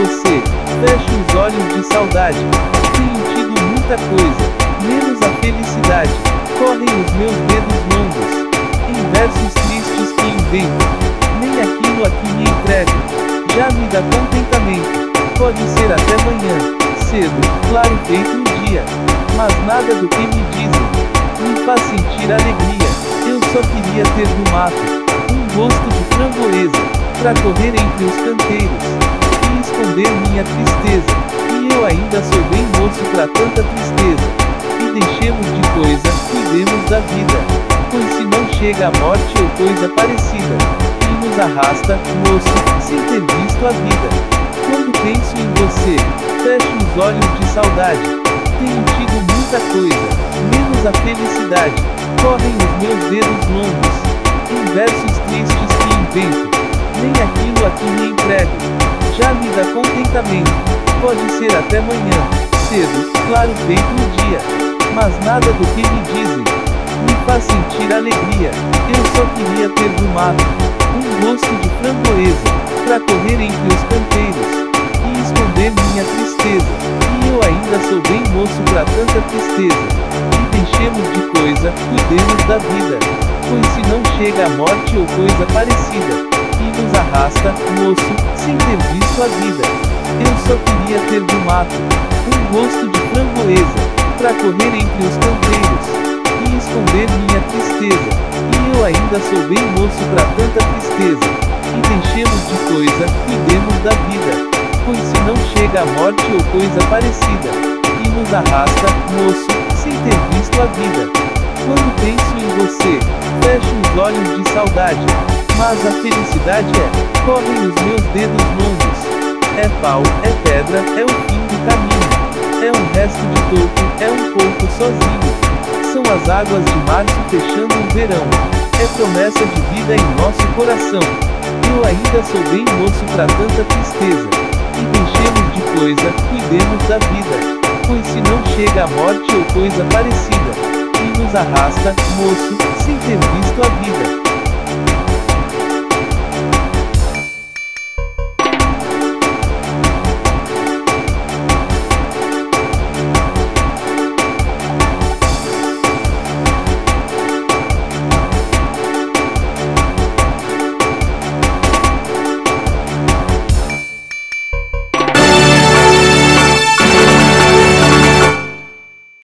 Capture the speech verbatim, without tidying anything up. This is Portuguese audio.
você, fecho os olhos de saudade. Tenho tido muita coisa, menos a felicidade. Correm os meus dedos longos, em versos tristes que invento. Nem aquilo a que me entrego, já me dá contentamento. Pode ser até amanhã, cedo, claro feito o dia. Mas nada do que me dizem, me faz sentir alegria. Eu só queria ter do mato, um gosto de framboesa, pra correr entre os canteiros, e esconder minha tristeza. E eu ainda sou bem moço pra tanta tristeza. E deixemos de coisa, cuidemos da vida, pois se não chega a morte ou coisa parecida, e nos arrasta, moço, sem ter visto a vida. Quando penso em você, fecho os olhos de saudade. Tenho tido muita coisa, menos a felicidade. Correm os meus dedos longos, em versos tristes que invento. Nem aquilo a que me entrego, já me dá contentamento. Pode ser até amanhã, cedo, claro feito o dia. Mas nada do que me dizem, me faz sentir alegria. Eu só queria ter do mato, um gosto de framboesa, pra correr entre os canteiros, e esconder minha tristeza. E eu ainda sou bem moço pra tanta tristeza. E deixemos de coisa, cuidemos da vida, pois se não chega a morte ou coisa parecida, e nos arrasta, moço, sem ter visto a vida. Eu só queria ter do mato, um gosto de framboesa, pra correr entre os canteiros, e esconder minha tristeza. E eu ainda sou bem moço pra tanta tristeza. E deixemos de coisa, cuidemos da vida, pois se não chega a morte ou coisa parecida, e nos arrasta, moço, sem ter visto a vida. Quando penso em você, fecho os olhos de saudade. Mas a felicidade é, correm os meus dedos longos. É pau, é pedra, é o fim do caminho. É um resto de toco, é um pouco sozinho. São as águas de março fechando o verão. É promessa de vida em nosso coração. Eu ainda sou bem moço pra tanta tristeza. E deixemos de coisa, cuidemos da vida, pois se não chega a morte ou coisa parecida, e nos arrasta, moço, sem ter visto a vida.